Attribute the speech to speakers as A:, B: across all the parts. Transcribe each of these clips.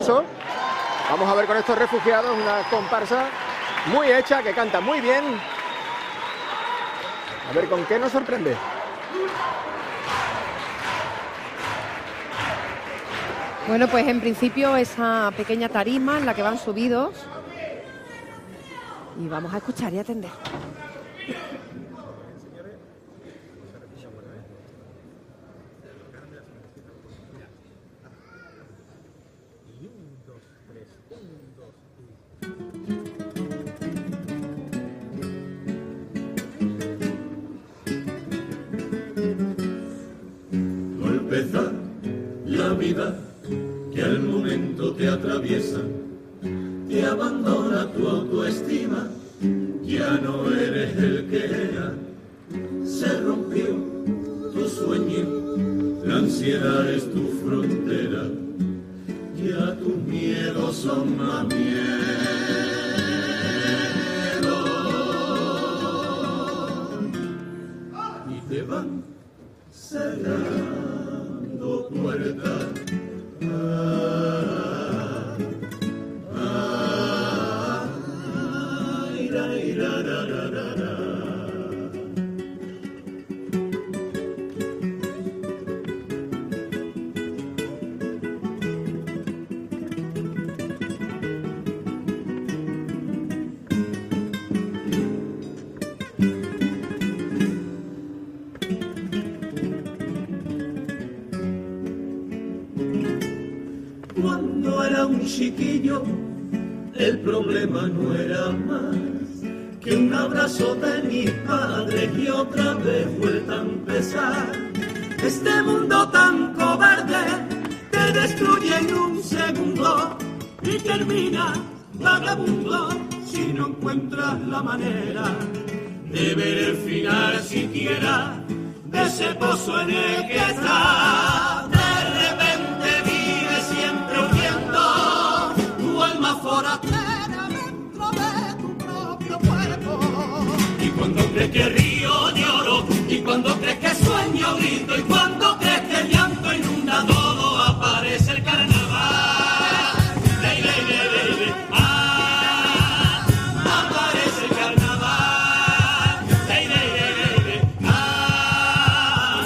A: Vamos a ver con estos refugiados una comparsa muy hecha, que canta muy bien. A ver con qué nos sorprende.
B: Bueno, pues en principio esa pequeña tarima en la que van subidos. Y vamos a escuchar y atender.
C: Golpeza la vida que al momento te atraviesa, te abandona tu autoestima, ya no eres el que era, se rompió tu sueño, la ansiedad es tu frontera, ya tus miedos son más miedos y te van cerrando puertas. Cuando era un chiquillo, el problema no era más que un abrazo de mis padres y otra vez vuelta a empezar. Este mundo tan cobarde te destruye en un segundo y termina vagabundo si no encuentras la manera de ver el final siquiera de ese pozo en el que estás. De repente vives siempre huyendo, tu alma forastera dentro de tu propio cuerpo. Y cuando crees que río lloro, y cuando crees que sueño grito, y cuando crees que el llanto inunda todo, aparece el carnaval. Ley, ley, ley, ley, ley. Ah, aparece el carnaval. Ley, ley, ley, ley, ley. Ah.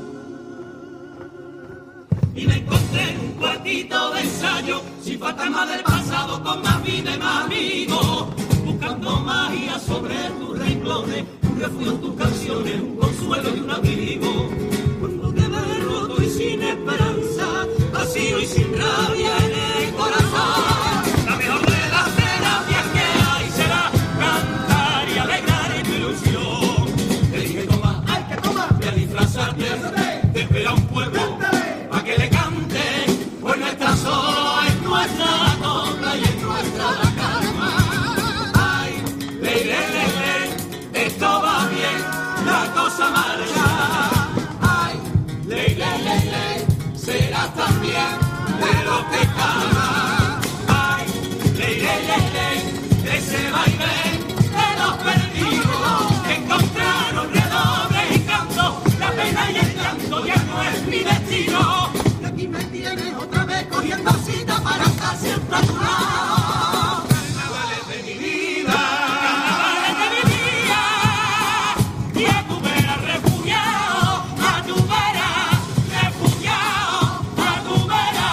C: Y me encontré en un cuartito de ensayo, sin fantasmas del pasado, con más vida y más amigos, buscando magia sobre tus renglones, un refugio en tus canciones, un consuelo y un abrigo. Cuando te ves roto y sin esperanza, vacío y sin rabia en el corazón, la mejor de las terapias que hay será cantar y alegrar en tu ilusión. Te dije toma, hay que tomar, voy a disfrazarte, te espera un pueblo pa' que le cante, pues no estás solo, es nuestra copla y es nuestra la calma. Ay, ley, ley, ley, ley, esto va bien, la cosa marcha. Ay, ley, ley, ley, ley, serás también de lo que calma. Ay, ley, ley, ley, ley, ese vaivén de los perdidos que encontraron redoble y canto, la pena y el llanto ya no es mi destino. Y aquí me tienes otra vez cogiendo cita para estar siempre a tu lado. Carnavales de mi vida, carnavales de mi vida, y a tu vera refugiado, a tu vera refugiado, a tu vera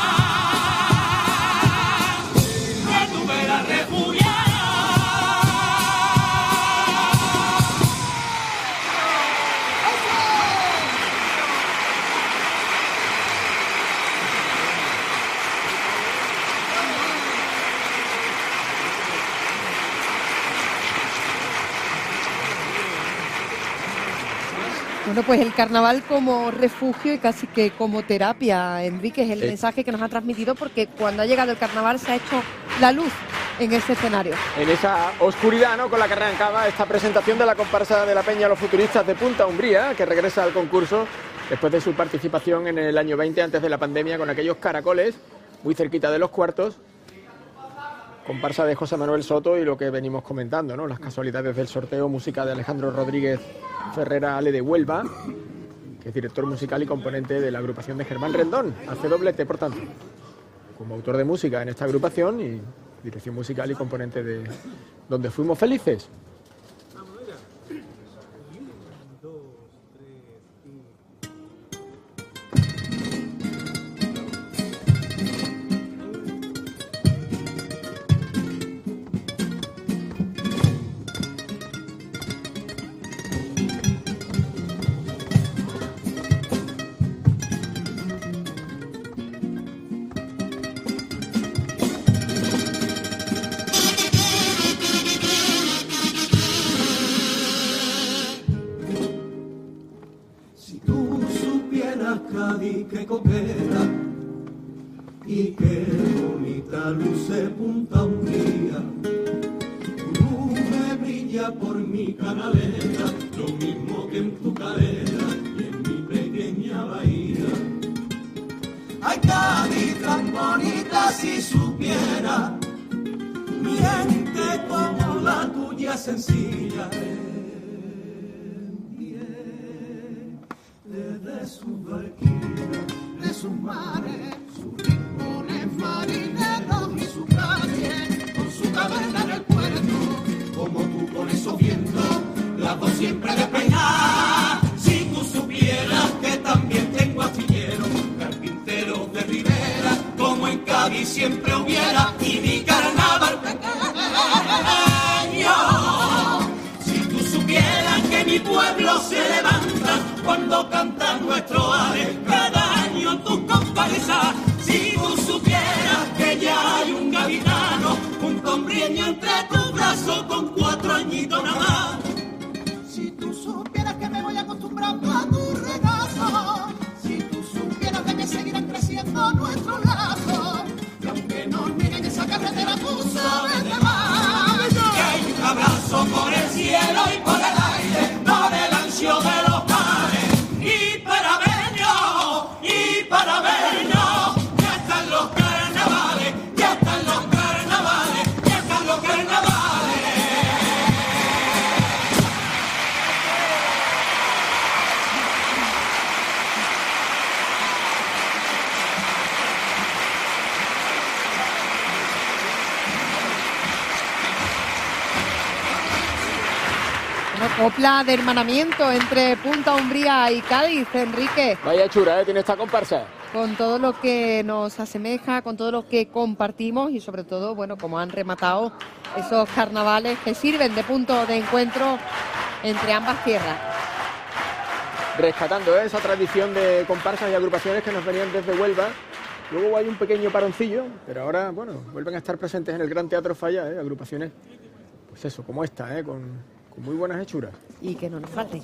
C: refugiado.
B: Bueno, pues el carnaval como refugio y casi que como terapia, Enrique, es el mensaje que nos ha transmitido, porque cuando ha llegado el carnaval se ha hecho la luz en ese escenario.
A: En esa oscuridad, ¿no?, con la que arrancaba esta presentación de la comparsa de la Peña Los Futuristas de Punta Umbría, que regresa al concurso después de su participación en el año 20, antes de la pandemia, con aquellos caracoles muy cerquita de los cuartos. Comparsa de José Manuel Soto y lo que venimos comentando, ¿no?, las casualidades del sorteo, música de Alejandro Rodríguez Ferrera Ale de Huelva, que es director musical y componente de la agrupación de Germán Rendón. Hace doblete, por tanto. como autor de música en esta agrupación y dirección musical y componente de Donde Fuimos Felices.
C: Que coqueta y que bonita luce Punta Umbría. Tu nube brilla por mi canalera, lo mismo que en tu calera y en mi pequeña bahía. Ay, Cádiz tan bonita, si supiera mi gente como la tuya sencilla. Desde sus barquillas, de sus mares, sus rincones marineros y sus calles, con su taberna en el puerto, como tú con esos vientos, las dos siempre despeinadas. Si tú supieras que también tengo astilleros, carpinteros de ribera, como en Cádiz siempre hubiera, y mi carnaval pequeño. Si tú supieras que mi pueblo se levanta cuando cantan nuestro ares, cada año tus comparsas. Si tú supieras que ya hay un gavitano, un combrieño entre tus brazos con 4 añitos nada más. Si tú supieras que me voy acostumbrando a tu regazo, si tú supieras de que seguirán creciendo nuestros lazos, y aunque nos nieguen esa carretera tú sabes de más, que hay un abrazo por el cielo y por el aire, por el ancho de los mares. Y para vernos, ya están los carnavales, ya están los carnavales, ya están los carnavales.
B: Una copla de hermanamiento entre Punta Umbría y Cádiz, Enrique.
A: Vaya chura, tiene esta comparsa.
B: Con todo lo que nos asemeja, con todo lo que compartimos y sobre todo, bueno, como han rematado esos carnavales que sirven de punto de encuentro entre ambas tierras.
A: Rescatando esa tradición de comparsas y agrupaciones que nos venían desde Huelva. Luego hay un pequeño paroncillo, pero ahora, bueno, vuelven a estar presentes en el Gran Teatro Falla, agrupaciones, pues eso, como esta, con muy buenas hechuras.
B: Y que no nos falte.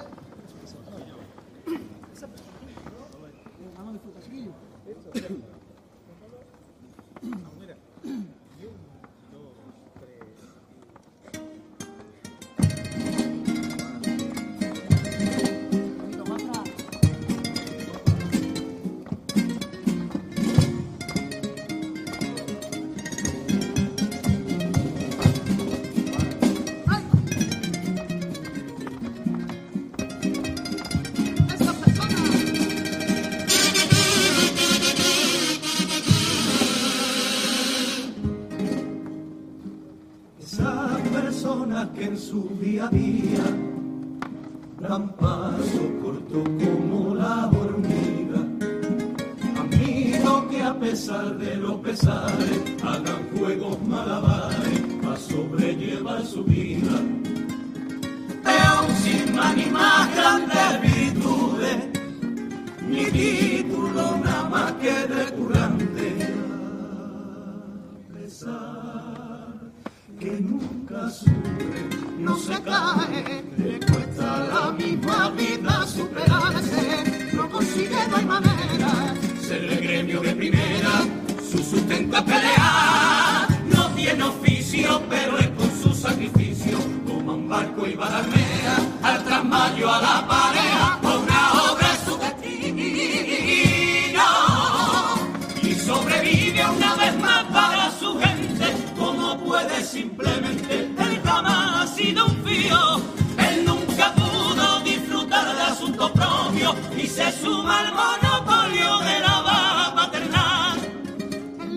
C: Que en su día a día dan paso corto como la hormiga, amigos que a pesar de los pesares hagan juegos malabares para sobrellevar su vida. Peón sin más ni más grandes virtudes, ni título nada más que recurrente, a pesar que nunca sufre, no se cae, le cuesta la misma vida superarse, no consigue, no hay manera, ser el gremio de primera, su sustento es pelear, no tiene oficio, pero es con su sacrificio, toma un barco y va a la almera, al trasmayo a la pareja, con una obra es su destino, y sobrevive una vez más para su gente, como puede simplemente, él jamás ha sido un fío, él nunca pudo disfrutar de asuntos propios y se suma al monopolio de la baja paternal.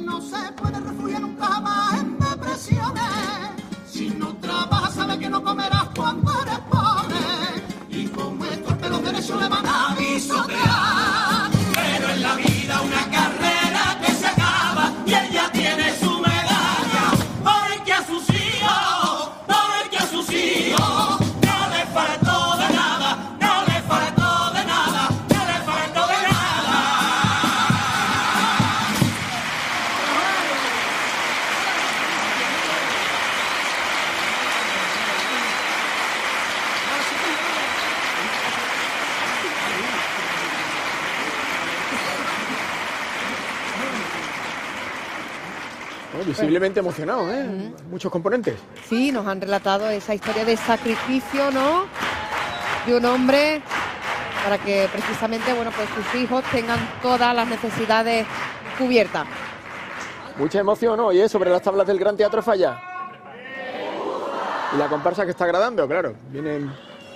A: Visiblemente emocionados, ¿eh? Muchos componentes.
B: Sí, nos han relatado esa historia de sacrificio, ¿no? De un hombre para que precisamente, bueno, pues sus hijos tengan todas las necesidades cubiertas.
A: Mucha emoción hoy, sobre las tablas del Gran Teatro Falla. Y la comparsa que está agradando, claro. Vienen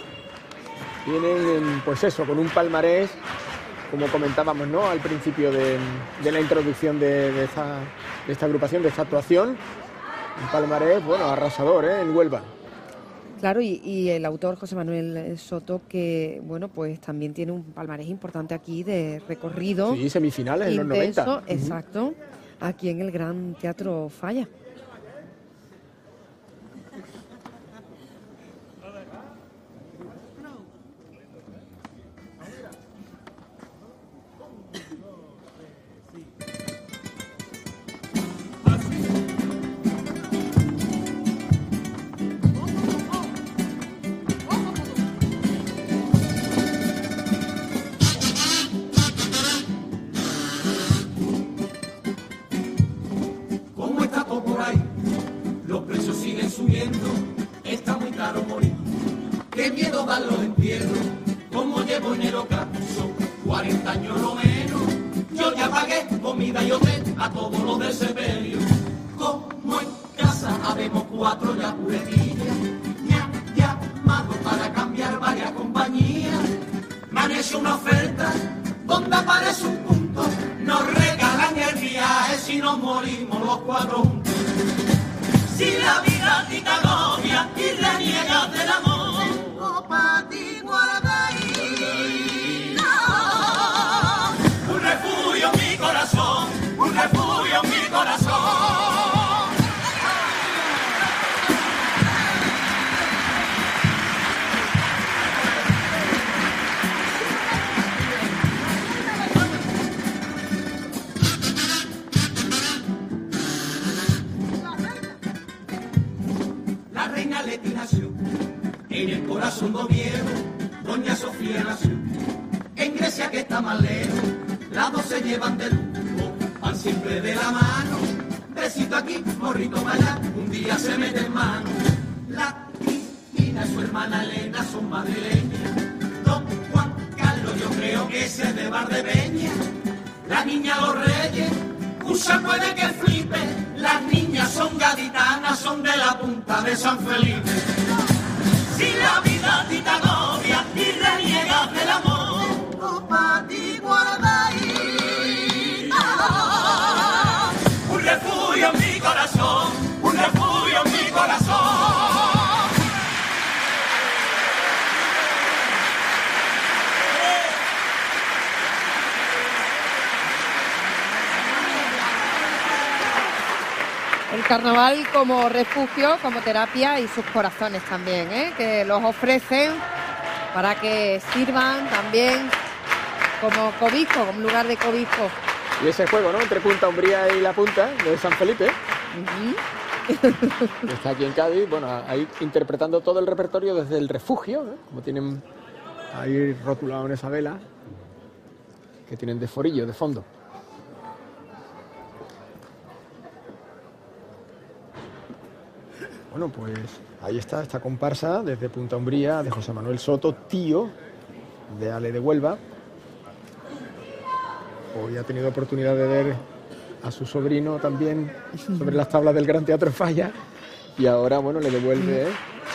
A: pues eso, con un palmarés, como comentábamos, ¿no? Al principio de la introducción de esta agrupación, de esta actuación. Un palmarés, bueno, arrasador, en Huelva.
B: Claro, y el autor José Manuel Soto, que, bueno, pues también tiene un palmarés importante aquí de recorrido.
A: Sí, semifinales en los 90.
B: Exacto, aquí en el Gran Teatro Falla. El carnaval como refugio, como terapia y sus corazones también, que los ofrecen para que sirvan también como cobijo, como lugar de cobijo.
A: Y ese juego, ¿no? Entre Punta Umbría y la Punta de San Felipe. Que está aquí en Cádiz, bueno, ahí interpretando todo el repertorio desde el refugio, ¿no? Como tienen ahí rotulado en esa vela, que tienen de forillo, de fondo. Bueno, pues ahí está esta comparsa desde Punta Umbría de José Manuel Soto, tío de Ale de Huelva. Hoy ha tenido oportunidad de ver a su sobrino también sobre las tablas del Gran Teatro Falla y ahora, bueno, le devuelve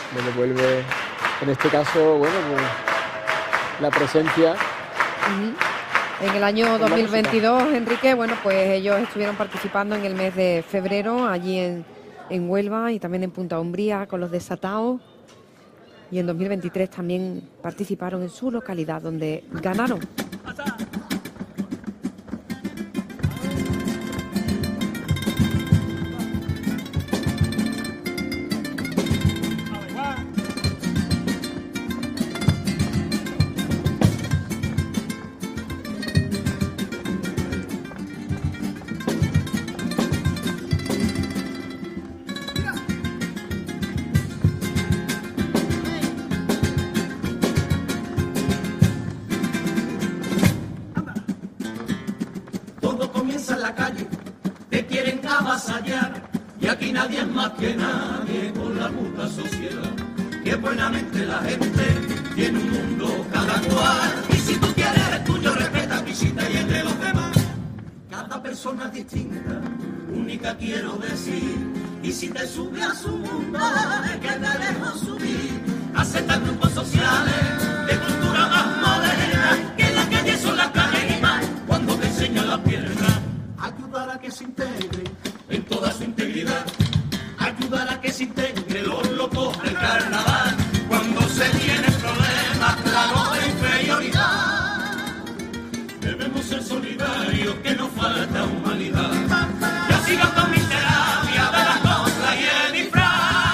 A: en este caso, bueno, pues, la presencia.
B: En el año 2022, Enrique, bueno, pues ellos estuvieron participando en el mes de febrero allí en Huelva y también en Punta Umbría con los Desataos, y en 2023 también participaron en su localidad donde ganaron.
C: hallar, y aquí nadie es más que nadie con la puta sociedad. Que buenamente la gente tiene un mundo cada cual, y si tú quieres el tuyo, respeta mi cita y el de los demás. Cada persona es distinta, única quiero decir, y si te sube a su mundo, es que te dejo subir. Acepta grupos sociales de cultura más moderna, que en la calle son las calles y más cuando te enseña la pierna. Ayudar a que se integre en toda su integridad, ayudar a que se integre los locos del carnaval. Cuando se tiene problemas, claro, de inferioridad, debemos ser solidarios, que nos falta humanidad. Yo sigo con mi terapia de la cosa y el disfraz.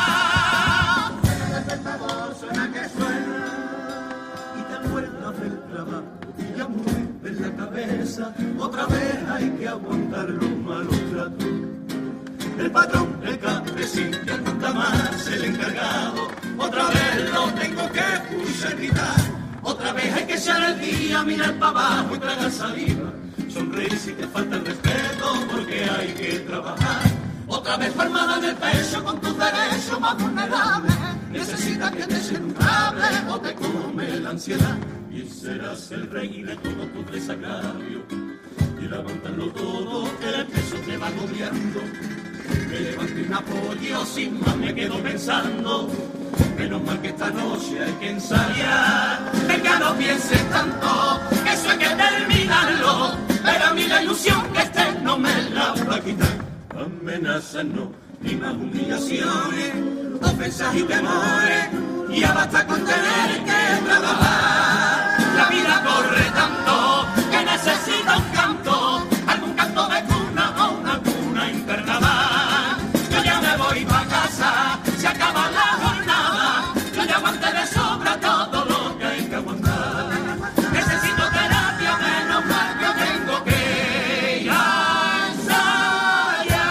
C: El despertador suena que suena y te acuerdas del trabajo, ya mueves la cabeza, otra vez hay que aguantar los malos tratos. El patrón, el campesino, nunca más el encargado, otra vez lo tengo que escuchar gritar. Otra vez hay que echar el día, mirar para abajo y tragar saliva. Sonreír si te falta el respeto, porque hay que trabajar. Otra vez palmada en el pecho con tus derechos más vulnerables. Necesitas que te echen un cable o te come la ansiedad. Y serás el rey de todos tus desagravios. Y levantarlo todo, que el peso te va agobiando. Me levanté un apoyo, sin más me quedo pensando. Menos mal que esta noche hay que ensayar. Venga, no pienses tanto, que eso hay que terminarlo. Pero a mí la ilusión que esté no me la va a quitar. Amenazas no, ni más humillaciones, ofensas y temores. Y ya basta con tener que trabajar. La vida corre tanto, que necesita un canto. Algún canto de cuna o una cuna internada. Yo ya me voy pa' casa, se acaba la jornada. Yo ya aguanté de sobra todo lo que hay que aguantar. Necesito terapia, menos mal que tengo que ir a ensayar.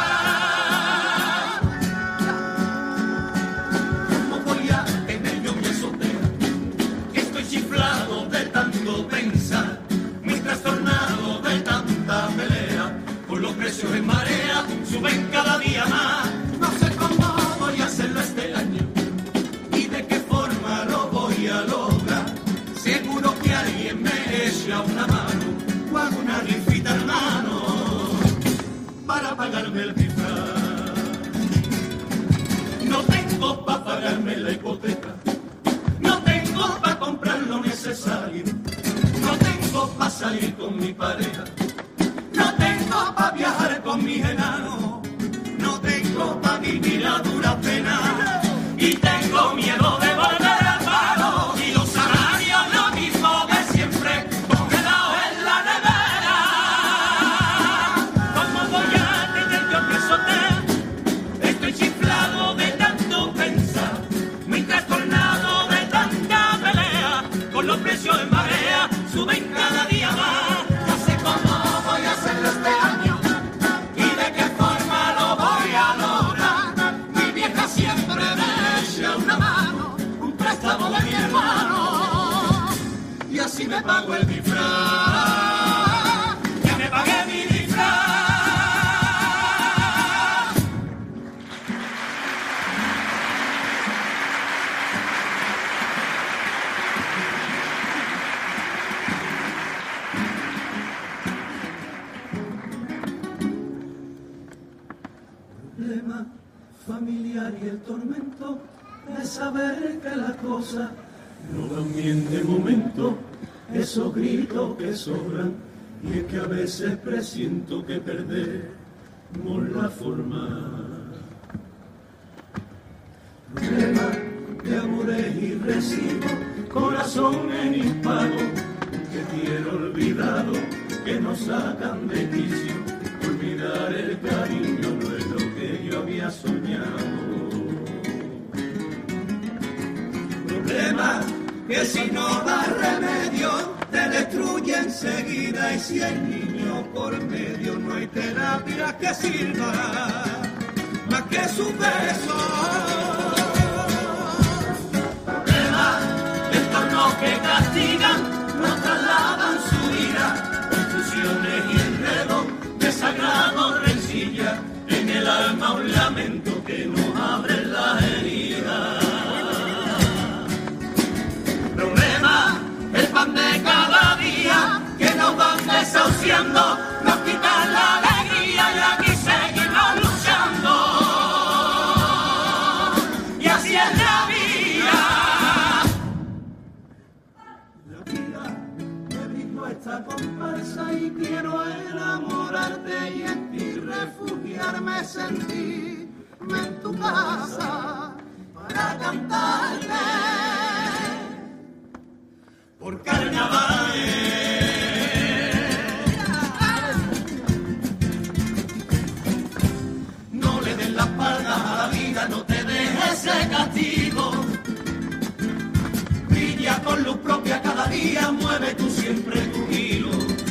C: ¿Cómo voy a tener yo mi azotea? Estoy chiflado de tanto pensar, muy trastornado de tanta pelea. Con los precios en marea suben cada día más. No sé cómo voy a hacerlo este año y de qué forma lo voy a lograr. Seguro que alguien me echa una mano o hago una rifita, hermano, para pagarme el disfraz. No tengo para pagarme la hipoteca, no tengo para comprar lo necesario, no tengo para salir con mi pareja, no tengo para viajar con mis enanos, no tengo para vivir a dura pena, y tengo miedo de volver al paro, y los salarios lo mismo de siempre, congelados en la nevera. ¿Cómo voy a tener yo que sostener? Estoy chiflado de tanto pensar, muy trastornado de tanta pelea, con los precios en marea suben cada día más. No sé cómo voy a hacerlo este año y de qué forma lo voy a lograr. Mi vieja siempre me echa una mano, un préstamo de mi hermano, y así me pago el disfraz. Ya me pagué mi disfraz. Problema familiar y el tormento de saber que las cosas no van bien de momento, esos gritos que sobran, y es que a veces presiento que perdemos la forma. Problema de amores y recibo, corazón en impago, que quiero olvidado, que nos sacan de quicio. Olvidar el cariño no es lo que yo había soñado. Problema que si no da remedio te destruye enseguida, y si hay niño por medio no hay terapia que sirva más que su beso. Problema de entornos que castigan, no trasladan su ira, confusiones y enredos, desagrado, rencilla en el alma. medicamentos que nos abren las heridas. Problema, el pan de cada día que nos van desahuciando, nos quitan la alegría y aquí seguimos luchando. Y así es la vida. La vida me brindó esta comparsa y quiero enamorarte y en ti refugiarme, sentirme en tu casa para cantarte por carnavales. No le des la espalda a la vida, no te dejes ese castigo. Brilla con luz propia cada día, mueve tú siempre tu hilo.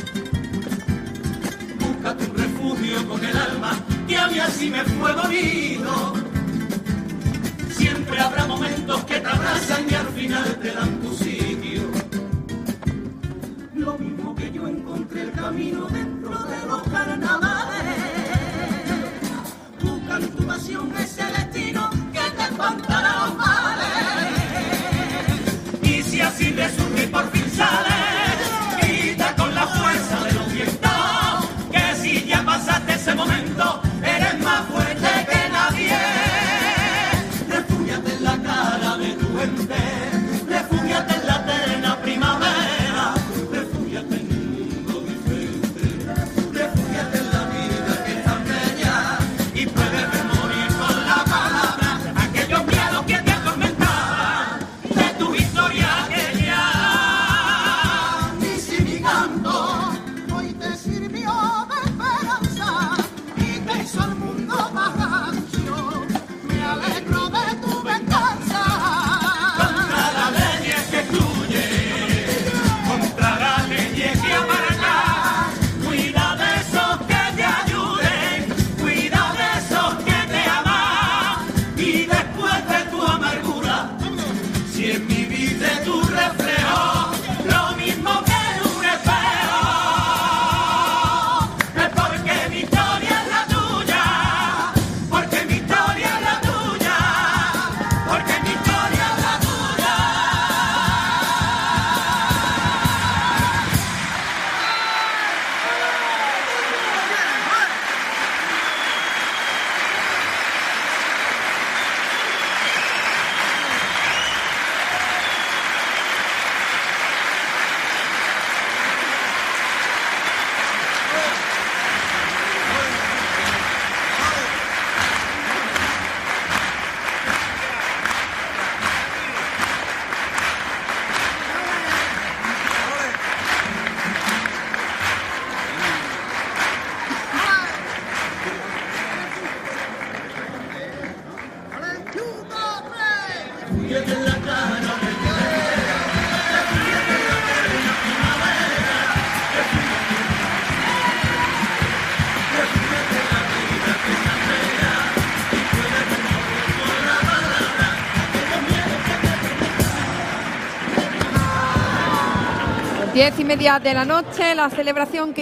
C: Busca tu refugio con el alma, que a mí así me fue bonito. Siempre habrá momentos que te abrazan y al final te dan tu sitio. Lo mismo que yo encontré el camino dentro de los carnavales. Buscan tu pasión, ese destino que te espantará los males. Y si así resurge y por fin sales, grita con la fuerza de los vientos, que si ya pasaste ese momento, eres más fuerte que nadie. Refúgiate en la cara de tu gente, refúgiate en la eterna primavera, refúgiate en un mundo diferente, refúgiate en la vida que es tan bella y puedes morir con la palabra aquellos miedos que te atormentaban de tu historia que ya. Y si mi canto hoy te sirvió de esperanza y te hizo el mundo más ancho, me alegro de tu venganza. Contra la ley que excluye, contra la ley que amarga, cuida de esos que te ayuden, cuida de esos que te aman. Y después de tu amargura, si en mi vida tu reflejo, lo mismo que en un espejo, es porque mi historia es la tuya, porque mi historia es la tuya, porque mi historia es la tuya. Refúgiate en la cara de tu refúgiate en la eterna primavera, refúgiate en la vida que es tan bella y puedes morir con la palabra aquellos miedos que te atormentan.
B: 10:30 de la noche, la celebración que